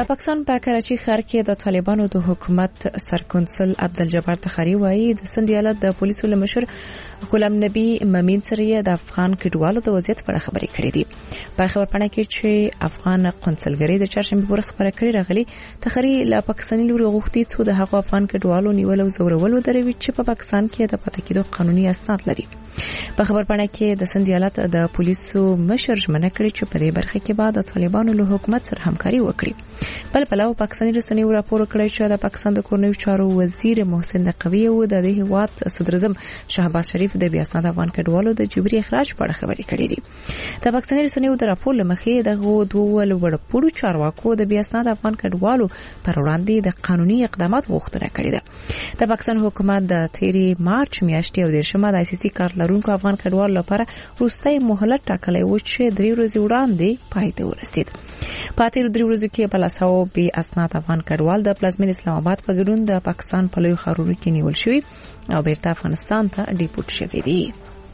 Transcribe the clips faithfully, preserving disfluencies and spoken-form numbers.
پاکستان په کراچي ښار کې د طالبانو د حکومت سرکونسل عبدالجبار تخاری وایي د سند ایالت د پولیسو لمشر غلام نبی ممین سره د افغان کډوالو د وضعیت په اړه خبرې کړې دي. په خبرپاڼه کې چې افغان قونسلګری د چهارشنبه په ورځ خبره کړې راغلي، تخاری له پاکستاني لوري غوښتي چې د هغو افغان کډوالو نیول او زورول ودروي چې په پاکستان کې د پاتې کېدو قانوني اسناد لري. په خبرپاڼه کې د سند ایالت د پولیسو مشر ژمنه کړې چې په دې برخه کې بعد د طالبانو له حکومت سره همکاري وکړي. بل پلاو پاکستاني رسنیو راپور کړی چې د پاکستان د کورنیو چارو وزیر محسن نقوی او د دې هیواد صدر اعظم شهباز شریف د بیا اسناد افغان کډوالو د جبري اخراج په اړه خبرې کړې دي. د پاکستاني رسنیو د راپور لمخې دغه دوه لوړپوړو چارواکو د بیا اسناد افغان کډوالو پر وړاندې د قانوني اقدامات غوښتنه کړې ده. د پاکستان حکومت د تیری مارچ میاشتې او د شمال آی سی سی کارت لرونکو افغان کډوالو لپاره وروستۍ مهلت ټاکلی و چې درې ورځې وړاندې پای ته ورسید. په تیر درې ورځو کې بلاساو بي اسناد افغان کډوال د پلازمین اسلام آباد په ګډون د پاکستان په لوی ښارونو کې نیول شوی او بیرته افغانستان ته ډیپورټ شوی دي.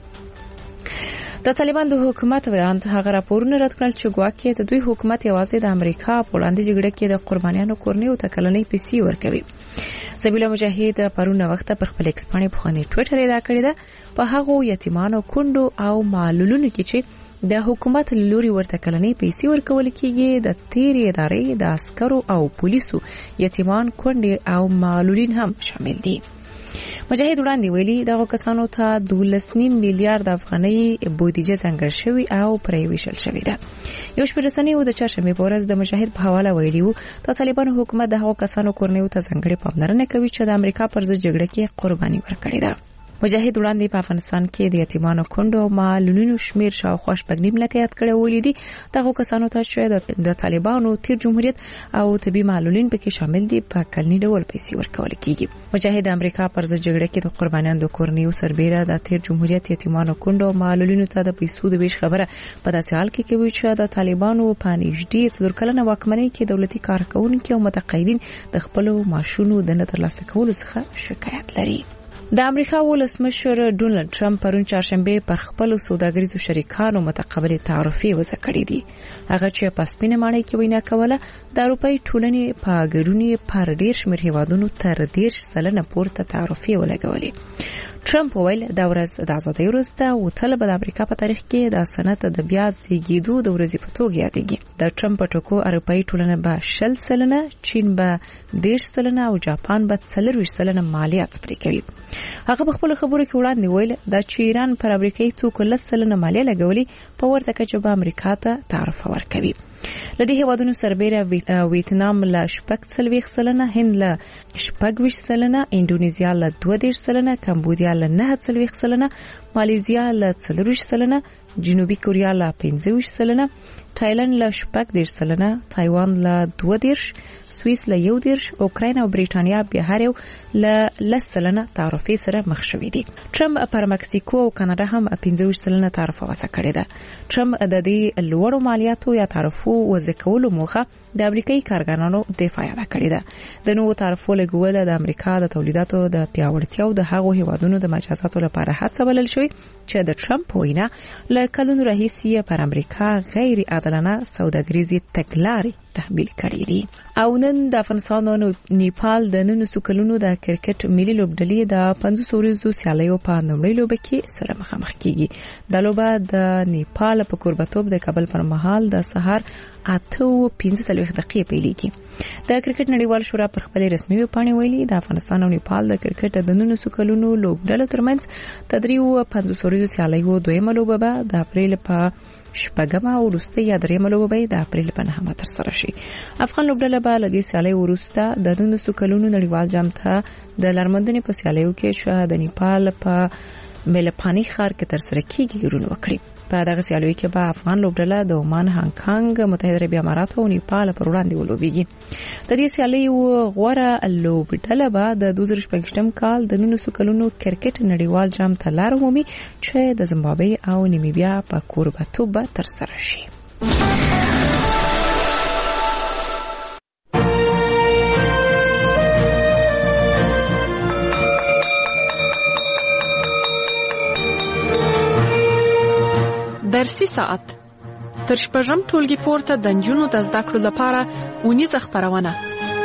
د طالبان د حکومت بیان هغه راپورونه رد کړل چې ګواکې د دوی حکومت یوازې د امریکا په وړاندې جګړه کې د قربانیانو کورنیو ته کلنۍ پیسې ورکوي. سبیلا مجاهد پرونه وخت پر خپل ایکس باندې په خاني ټوئیټر ادا کړی ده په هغه یتیمانو کندو او معلولونو کې چې د حکومت لوري ورته کلنۍ پیسې ورکول کیږي د تیری ادارې د عسکرو او پولیسو یتیمان کندې او معلولین هم شامل دي. مجاهد وړاندې ویلي دغه کسانو ته دولس نیم میلیارډ افغانۍ بودیجه ځانګړې شوې او پرې ویشل شوې ده. یو شمېر رسنیو د چهارشنبه په ورځ د مجاهد په حواله ویلي وو د طالبانو حکومت د هغو کسانو کورنیو ته ځانګړې پاملرنه کوي چې د امریکا پر ضد جګړه کې قرباني ورکړې ده. مجاهد وړاندې په افغانستان کې د یتیمانو کندو او معلولینو شمیر شاوخوا شپږ نیم لکه یاد کړی ولیدي دغه کسانو ته چې د طالبانو تیر جمهوریت او طبي معلولین پکې شامل دي په کلنی ډول پیسې ورکول کیږي. مجاهد امریکا پر ضد جګړه کې د قربانیانو د کورنیو سربېره د تیر جمهوریت یتیمانو کندو او معلولینو ته د پیسو د ویش خبره په داسې حال کې کوي چې د طالبانو په نږدې څلور کلنه واکمنۍ کې دولتي کارکونکو او متقاعدین د خپل معاشونو د نه ترلاسه کولو څخه شکایت لري. د امریکا ولسمشر ډونالد ټرمپ پرون چهارشنبه پر خپل سوداګریزو شریکانو متقابل تعرفې وضع کړې دي. هغه چې په سپینه ماڼۍ کې وینا کوله د اروپای ټولنې په ګډون پر ډیر شمېر هیوادونو تر ډیر سلنه پورته تعرفې ولګولې. ټرمپ ویل دا ورځ د ازادۍ ورځ ده او تل به د امریکا په تاریخ کې د صنعت د بیا زیږیدو د ورځې په توګه یادېږي. د ټرمپ په ټکو اروپای ټولنه به شل سلنه، چین به ډیر سلنه او جاپان به څلرویشت سلنه مالیات پرې کوي. هغه په خپل خبرو کې وړاندې ویل دا چې ایران پر امریکایي توکو لس سلنه مالیه لګولي په ورته کچه به امریکا ته تعرفه ورکوي. لدې هیوادونو سربېره ویتنام له شپږ څلوېښت سلنه، هند له شپږ ویشت سلنه، انډونیزیا له دوه دېرش سلنه، کمبودیا له نهه څلوېښت سلنه، مالیزیا له څلورویشت سلنه، جنوبي کوریا له پنځه ویشت سلنه، تایلند له شپږ دېرش سلنه، تایوان له دوه دېرش، سویس له یو دېرش، اوکراین او بریټانیا بیا هر یو له لس سلنه تعرفې سره مخ شوي دي. ټرمپ پر مکسیکو او کاناډا هم پنځه ویشت سلنه تعرفه وضع کړې ده. ټرمپ د دې لوړو مالیاتو یا تعرفو وضع کولو موخه د امریکایي کارګرانو دفاع یاده کړې ده. د نوو تعرفو لګول د امریکا د تولیداتو د پیاوړتیا او د هغو هیوادونو د مجازاتو لپاره هڅه بلل شوې چې د ټرمپ وینا له کلونو راهیسې پر امریکا غیر عادلانه سوداګریزي تګلارې تحمیل کړې دي. او نن د افغانستان او نیپال د نن سکلونو د کرکټ ملي لوبډلې د پنځوس ورځو سیالیو په لومړۍ لوبه کې سره مخامخ کیږي. د لوبه د نیپال په کوربتوب د کابل پر مهال د سهار اته او پنځه څلوېښت دقیقې پیلېږي. د کرکټ نړیوال شورا پر خپل رسمي ویبپاڼې ویلي د افغانستان او نیپال د کرکټ د نن سکلونو لوبډلو ترمنځ د دریو پنځوس ورځو سیالیو دویمه لوبه به د اپریل په شپږمه او وروستۍ یا دریمه لوبه به د اپریل په نهمه ترسره شي. افغان لوبډله به له دې سیالیو وروسته د نن سکلونو نړیوال جام ته د لارمندنې په سیالیو کې شو د نیپال په ملپانی ښار کې ترسره کیږي ګډون وکړي. په دغه سیالیو کې به افغان لوبډله د عمان، هانګ کانګ، متحده عربي امارات او نیپال پر وړاندې ولوبېږي. د دې سیالیو غوره لوبډله به د دوه زره شپږم کال د نن سکلونو کرکټ نړیوال جام ته لار ومومي چې د زیمبابوې او نمیبیا په کوربتوب ترسره شي. درسي ساعت تر شپږم ټولګي پورته د نجونو د زده کړو لپاره اونیزه خپرونه.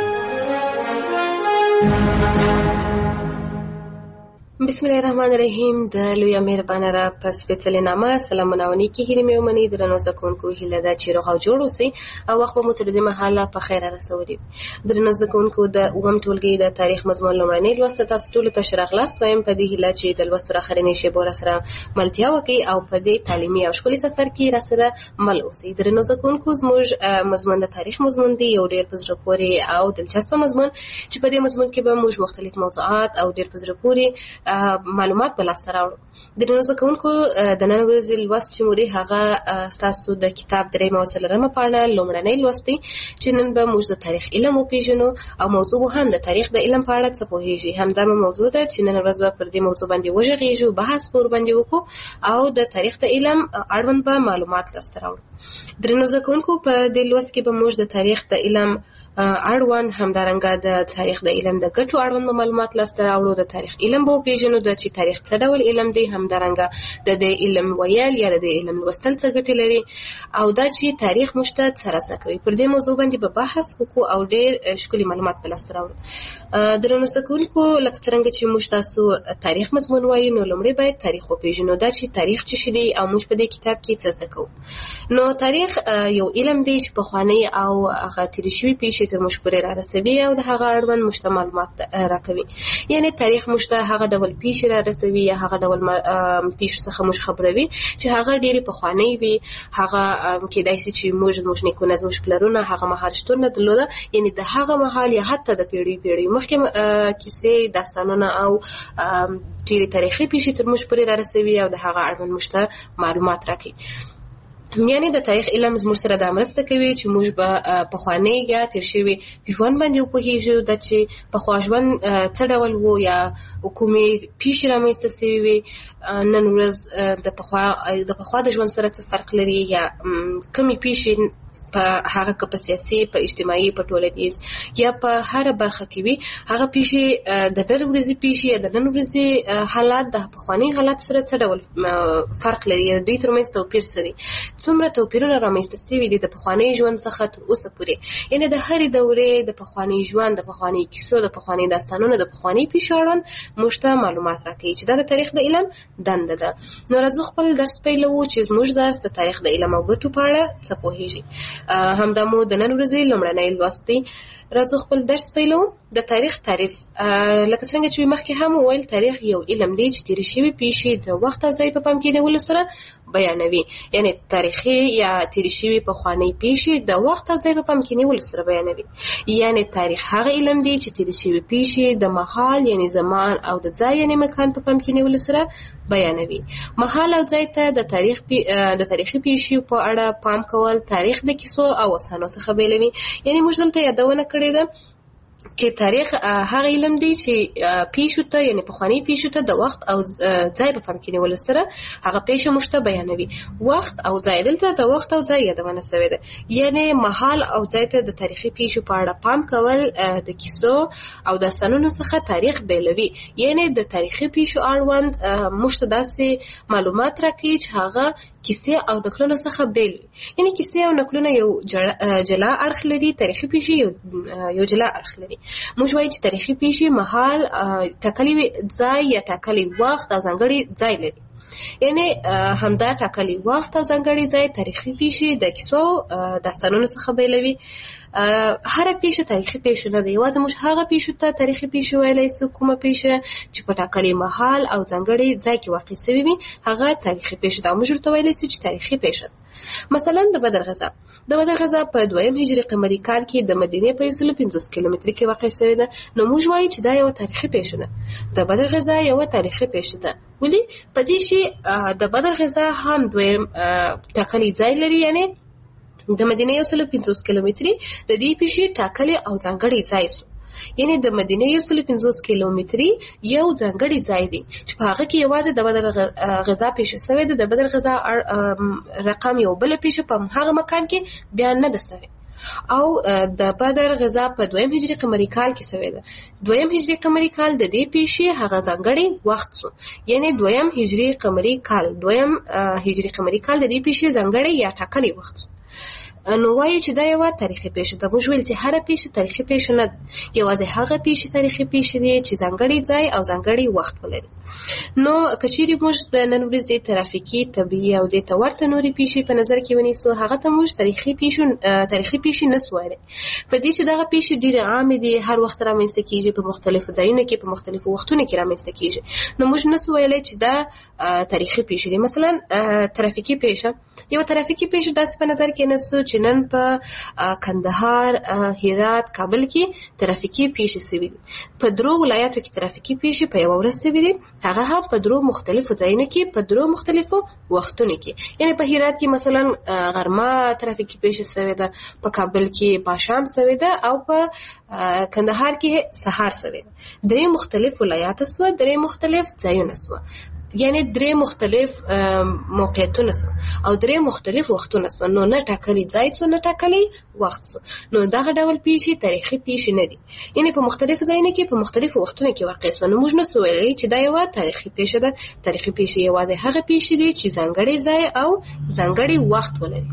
بسم الله الرحمن الرحیم. د لوی مهربانه را پس سپیڅلې نامه سلامونه او نیکی هیلې مې ومني. درنو زده کوونکو هیله ده چې روغ او جوړ اوسئ او وخت به مو تر دې مهاله په خیر رسولي. درنو زده کوونکو د اووم ټولګي د تاریخ مضمون لومړنۍ لوست تاسو ټولو ته ښه راغلاست وایم په دې هیله چې د لوست اخرنۍ شیبو راسره ملتیا وکړئ او په دې تعلیمي او ښکلي سفر کې راسره مل اوسئ. درنو زده کوونکو زموږ مضمون د تاریخ مضمون دی، یو ډېر په زړه پورې او دلچسپه مضمون چې په دې مضمون کې به موږ مختلف موضوعات او ډېر په زړه پورې معلومات په لاس راوړو. د درنو زده کوونکو د نن ورځې لوست چې مو دی هغه ستاسو د کتاب درېیمه او څلورمه پاڼه لومړنۍ لوست دی چې نن به موږ د تاریخ علم وپېژنو او موضوع به هم د تاریخ د علم په اړه څه پوهېږي. همدا موضوع ده چې نن ورځ به پر دې موضوع باندې وغږېږو، بحث به ورباندې وکړو او د تاریخ د علم اړوند به معلومات لاسته راوړو. درنو زده کوونکو په دې لوست کې به موږ د تاریخ د علم اړوند همدارنګه د تاریخ د علم د ګټو اړوند معلومات لاسته راوړو. د تاریخ علم به وپېژنو د چې تاریخ څه ډول علم دی، همدارنګه د دې علم ویل یا د دې علم لوستل څه ګټې لري او دا چې تاریخ موږ ته څه راسه کوي. پر دې موضوع باندې به بحث وکړو او ډېر ښکلي معلومات په لاسته راوړو. درنو زده کوونکو لکه څرنګه چې موږ تاسو تاریخ مضمون وایو نو لومړی باید تاریخ وپېژنو، دا چې تاریخ څه شی دی او موږ په دې کتاب کې څه زده کوو. نو تاریخ یو علم دی چې پخوانۍ او هغه تېرې شوي پیښې تر موږ پورې را رسوي او د هغه اړوند موږ ته معلومات راکوي. یعنې تاریخ موږ ته هغه ډول پیښې را رسوي یا هغه ډول پیښو څخه موږ خبروي چې هغه ډېرې پخوانۍ وي، هغه کېدای شي چې موږ زموږ نیکونه زموږ پلرونه هغه مهال شتون نه درلوده، یعنې د هغه مهال یا حتی د پیړۍ پیړۍ مخکې کیسې، داستانونه او ډېرې تاریخي پیښې تر موږ پورې را رسوي او د هغه اړوند موږ ته معلومات راکوي. یعنی د تاریخ علم زموږ سره دا مرسته کوي چې موږ به پخوانۍ یا تېر شوي ژوند باندې وپوهېږو، دا چې پخوا ژوند څه ډول و یا کومې پیښې رامنځته سوي وي، نن ورځ د پخوا د پخوا د ژوند سره څه فرق لري یا کومې پیښې په هغه که په سیاسي، په اجتماعي، په ټولنیز یا په هره برخه کې وي، هغه پیښې د نن ورځې پیښې یا د نن ورځې حالات د پخواني حالات سره څه ډول فرق لري، دوی ترمنځ توپیر څه دی، څومره توپیرونه رامنځته سوي دي د پخواني ژوند څخه تر اوسه پورې. یعنې د هرې دورې د پخواني ژوند، د پخواني کیسو، د پخواني داستانونو، د پخواني پیښو اړوند موږ ته معلومات راکوي چې دا د تاریخ د علم دنده ده. نو راځو خپل درس پیلوو چې زموږ درس د تاریخ د علم او ګټو په اړه څه پوهېږي. همدا مو د نن ورځې لومړنی لوست دی. راځو خپل درس پیلوو. د تاریخ تعریف لکه څنګه چې مخکې هم وویل، تاریخ یو علم دی چې تېرې شوي پیښې د وخت او ځای په پام کې نیولو سره بیانوي. یعنې تاریخي یا تېرې شوي پخوانۍ پیښې د وخت او ځای په پام کې نیولو سره بیانوي. یعنې تاریخ هغه علم دی چې تېرې شوي پیښې د مهال یعنې زمان او د ځای یعنې مکان په پام کې نیولو سره بیانوي. مهال او ځای ته د تاریخ د تاریخي پیښو په اړه پام کول تاریخ د کیسو او افسانو څخه بیلوي. یعنې موږ دلته یادونه کړې ده چې تاریخ هغه علم دی چې پیښو ته یعنې پخواني پیښو ته د وخت او ځای په پام کې نیولو سره هغه پیښه موږ ته بیانوي. وخت او ځای، دلته د وخت او ځای یادونه سوې ده. یعنې مهال او ځای ته د تاریخي پیښو په اړه پام کول د کیسو او داستانونو څخه تاریخ بیلوي. یعنې د تاریخي پیښو اړوند موږ ته داسې معلومات راکوي چې هغه کیسې او نقلونه څخه بیل وي. یعنې کیسې او نقلونه یو جلا اړخ لري، تاریخي پیښې یو جلا اړخ لري. موږ وایو چې تاریخي پیښې مهال، ټاکلی ځای یا ټاکلی وخت او ځانګړی ځای لري. یعنې همدا ټاکلی وخت او ځانګړی ځای تاریخي پیښې د کیسو داستانونو څخه بیلوي. هره پیښه تاریخي پیښه نه ده، یوازې موږ هغه پیښو ته تاریخي پیښه ویلی سو کومه پیښه چې په ټاکلي مهال او ځانګړي ځای کې واقع سوي وي، هغه تاریخي پیښه ده او موږ ورته ویلی سو چې تاریخي پیښه ده. مثلا د بدر غزا د بدر غزا په دویم هجري قمري کال کې د مدینې په یو سلو پنځوس کیلومتري کې واقع سوې ده. نو موږ وایو چې دا یوه تاریخي پیښه ده. د بدر غزا یوه تاریخي پیښه ده. ولې؟ په دې چې د بدر غزا هم دویم ټاکلی ځای لري، یعنې د مدینې یو سلو پنځوس کیلومتري د دې پیښې ټاکلی او ځانګړی ځای سو. یعنې د مدینې یو سلو پنځوس کیلومتري یو ځانګړی ځای دی چې په هغه کې یوازې د بدر غزا پیښه سوې ده. د بدر غزا رقم یو بله پیښه په هغه مکان کې بیان نه ده سوې. او د بدر غزا په دویم هجري قمري کال کې شوې ده. دویم هجري قمري کال د دې پیښې هغه ځانګړی وخت شو، یعنی دویم هجري قمري کال دویم هجري قمري کال د دې پیښې ځانګړی یا ټاکلی وخت شو. نو وایو چې دا یو تاریخي پیښه ده. موږ ویل چې هر پیښه تاریخي پیښه نه، یوازې هغه پیښه تاریخي پیښه دي چې ځانګړی ځای او ځانګړی وخت ولري. نو کچېرې موږ د نن ورځې ترافیکي، طبيعي او د تورته نوري پیښې په نظر کې ونیسو، هغه ته موږ تاریخي پیښه تاریخي پیښه نه سوایي. په دې چې دغه پیښې ډېرې عامې دي، هر وخت رامنځته کیږي، په مختلفو ځایونو کې په مختلفو وختونو کې رامنځته کیږي، نو موږ نه سوایي چې دا تاریخي پیښه دي. مثلا ترافیکي پیښه، یو ترافیکي پیښه داسې په نظر کې نسو چې نن په کندهار، هرات، کابل کې ترافیکي پیښې شوي دي. په درو ولایاتو کې ترافیکي پیښې په یو ورځ شوي دي، هغه هم په درو مختلفو ځایونو کې په درو مختلفو وختونو کې. یعنی په هرات کې مثلا غرمه ترافیکي پیښه شوې ده، په کابل کې پاشام شوې ده، او په کندهار کې سهار شوې ده. درې مختلف ولایات سو، درې مختلف ځایونه سو، یعنی درې مختلف موقعیتونه سو او درې مختلف وختونه سو. نو نه ټاکلي ځای سو، نه ټاکلي وخت سو. نو دغه ډول پیښې تاریخي پیښې نه دي، یعنی په مختلفو ځایونو کې په مختلفو وختونو کې واقع سو. نو موږ نه سو ویلای چې دا یو تاریخي پیښه ده. تاریخي پیښې یوازې هغه پیښې دي چې ځانګړی ځای او ځانګړی وخت ولري.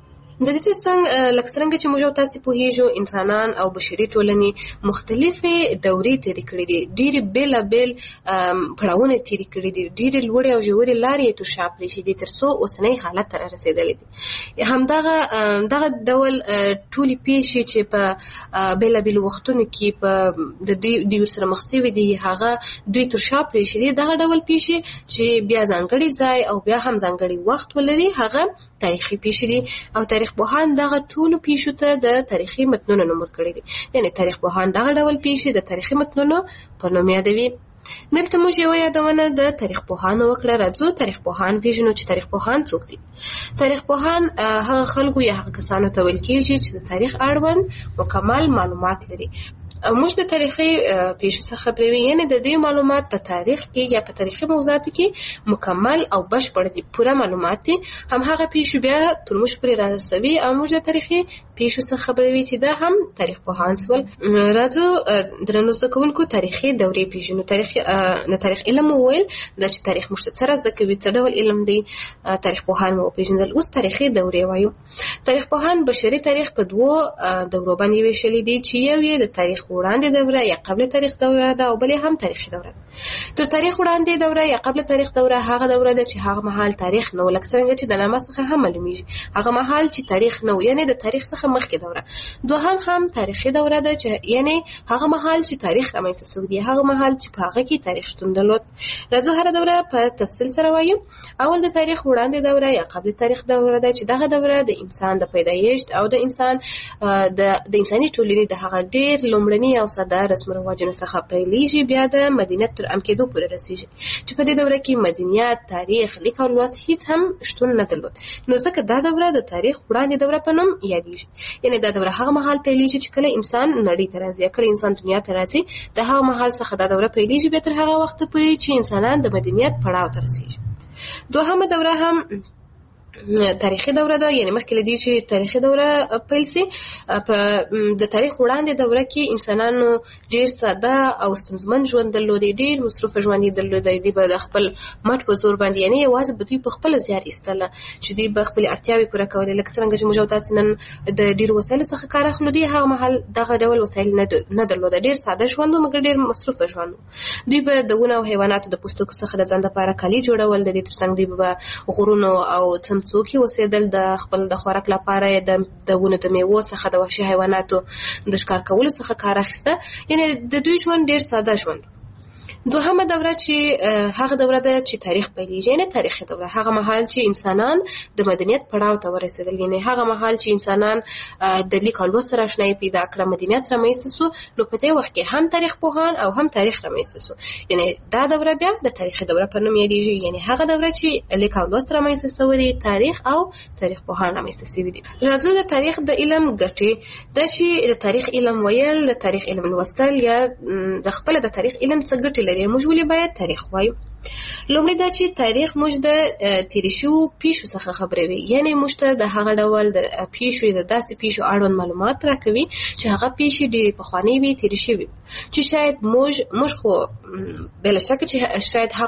د دې څنګه لکه څنګه چې موږ تاسو په هیجو انسانان او بشري ټولنې مختلفه دورې تیرې کړې دي، ډېرې بیلابل پړاوونه تیرې کړې دي، ډېرې لوړې او ژورې لارې تو شاپ لري دي تر څو اوسنۍ حالت ته رسیدلې دي. همدغه دغه ډول ټولې پیښې چې په بیلابل وختونو کې په د دې د سره مخ شوي دي، هغه دوی تو شاپ لري دي. دغه ډول پیښې چې بیا ځانګړي ځای او بیا هم ځانګړي وخت ولري، هغه تاریخي پیښې دي. او تاریخ پوهان دغه ټولو پیښو ته د تاریخي متنونو نوم ورکړی دی، یعنی تاریخ پوهان دغه ډول پیښې د تاریخي متنونو په نوم یادوي. دلته موږ یو یادونه د تاریخ پوهانو وکړه. راځو تاریخ پوهان پیژنو چې تاریخ پوهان څوک دي. تاریخ پوهان هغه خلکو یا هغه کسانو ته ویل کېږي چې د تاریخ اړوند مکمل معلومات لري. موږ د تاریخي پیښو څخه خبرې، یعنی د دې معلومات په تاریخ کې یا په تاریخي موضوعاتو کې مکمل او بشپړ دي، پوره معلومات دي. هم هغه پیښو بیا تر موږ پورې رارسوي او موږ د تاریخي پیښو څخه خبرې چې دا هم تاریخ پوهان سول. راځو درنو زده کوونکو تاریخي دورې پیژنو. تاریخ د تاریخ علم وویل دا چې تاریخ موږ سره زده کوي څه ډول علم دی. تاریخ پوهان مو پیژندل. اوس تاریخي دورې وایو. تاریخ پوهان بشري تاریخ په دوو دورو باندې ویشلې دي، چې یو یې د تاریخ وړاندې دوره یا قبل تاریخ دوره ده، او بل هم تاریخي دوره. تر تاریخ وړاندې دوره یا قبل تاریخ دوره هغه دوره ده چې هغه مهال تاریخ نو، لکه څنګه چې د نامه څخه هم معلومیږي هغه مهال چې تاریخ نو، یعنی د تاریخ څخه مخکې دوره. دوهم هم تاریخي دوره ده چې یعنی هغه مهال چې تاریخ رامنځته شوی دی، هغه مهال چې په هغه کې تاریخ شتون درلود. راځو هر دوره په تفصیل سره وایو. اول د تاریخ وړاندې دوره یا قبل تاریخ دوره ده چې دغه دوره د انسان د پیدایښت او د انسان د د انساني ټولنې د هغه ډېر لومړني او ساده رسم رواجونو څخه پیلېږي، بیا د مدینت تر ام کېدو پورې رسیږي، چې په دې دوره کې مدنیت، تاریخ، لیک او لوست هیڅ هم شتون نه درلود. نو ځکه دا دوره د تاریخ وړاندې دوره په نوم یادېږي. یعنی دا دوره هغه مهال پیلېږي چې کله انسان نړۍ ته راځي، کله انسان دنیا ته راځي، د هغه مهال څخه دا دوره پیلېږي، بیا تر هغه وخت پورې چې انسانان د مدنیت پړاو ته رسیږي. دوهمه دوره هم تاریخي دوره ده، یعنی مخکې لدی چې تاریخي دوره پیل سي. په د تاریخ وړاندې دوره کې انسانانو ډېر ساده او ستونزمن ژوند درلود، ډېر مصروف ژوند درلود. دوی به د خپل مټ په زور باندې، یعنی یوازې به دوی په خپل زیار ایستله چې دوی به خپل اړتیاوې پوره کولې. لکه څنګه چې موږ تاسو نن د ډېر وسایل څخه کار اخلو، دوی هغه مهال دغه ډول وسایل نه درلود، ډېر ساده ژوند و مګر ډېر مصروف ژوند. دوی به د ونو او حیواناتو د پوستکو څخه د ځان لپاره کالي جوړول، د دې ترڅنګ دوی به غرونو او څوکي اوسېدل، د خپل د خوراک لپاره د د ونو د میوو څخه د وحشي حیواناتو د ښکار کولو څخه کار اخیسته. یعنی د دوی ژوند ډېر ساده ژوند. دوهمه دوره چې هغه دوره ده چې تاریخ پیلېږي، یعنی تاریخي دوره، هغه مهال چې انسانان د مدنیت پړاو ته ورسېدل، یعنی هغه مهال چې انسانان د لیک او لوست سره آشنایي پیدا کړه، مدنیت رامنځته سو. نو په دې وخت کې هم تاریخ پوهان او هم تاریخ رامنځته سو. یعنی دا دوره بیا د تاریخي دوره په نوم یادېږي، یعنی هغه دوره چې لیک او لوست رامنځته سوی دی، تاریخ او تاریخ پوهان رامنځته سوي دي. راځو د تاریخ د علم ګټې. دا چې د تاریخ علم ویل، د تاریخ علم لوستل یا د خپل د تاریخ علم څه ګټې لري، موږ ولې باید تاریخ وایو؟ لومړی دا چې تاریخ موږ د تیرې شوو پیښو څخه خبروي، یعنی موږ ته د هغه ډول د پیښو د داسې پیښو اړوند معلومات راکوي چې هغه پیښې ډېرې پخوانۍ وي، تیرې شوي، چې شاید موږ موږ خو بلا شکه چې شاید